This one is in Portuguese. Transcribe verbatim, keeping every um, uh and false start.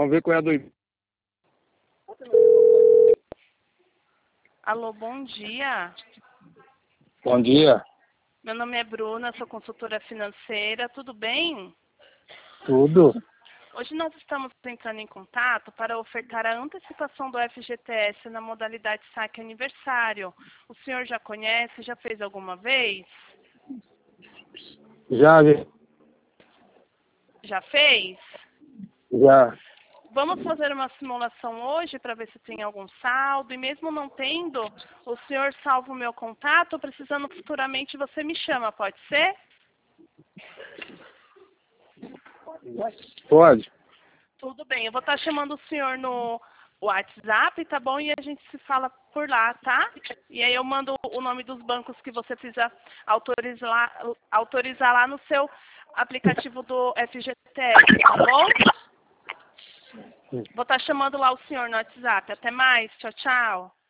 Vamos ver qual é a do... Alô, bom dia. Bom dia. Meu nome é Bruna, sou consultora financeira, tudo bem? Tudo? Hoje nós estamos entrando em contato para ofertar a antecipação do F G T S na modalidade saque aniversário. O senhor já conhece, já fez alguma vez? Já, já. Já fez? Já. Vamos fazer uma simulação hoje para ver se tem algum saldo. E mesmo não tendo, o senhor salva o meu contato, precisando futuramente você me chama, pode ser? Pode? Tudo bem, eu vou estar chamando o senhor no WhatsApp, tá bom? E a gente se fala por lá, tá? E aí eu mando o nome dos bancos que você precisa autorizar, autorizar lá no seu aplicativo do F G T S, tá bom? Vou estar chamando lá o senhor no WhatsApp. Até mais. Tchau, tchau.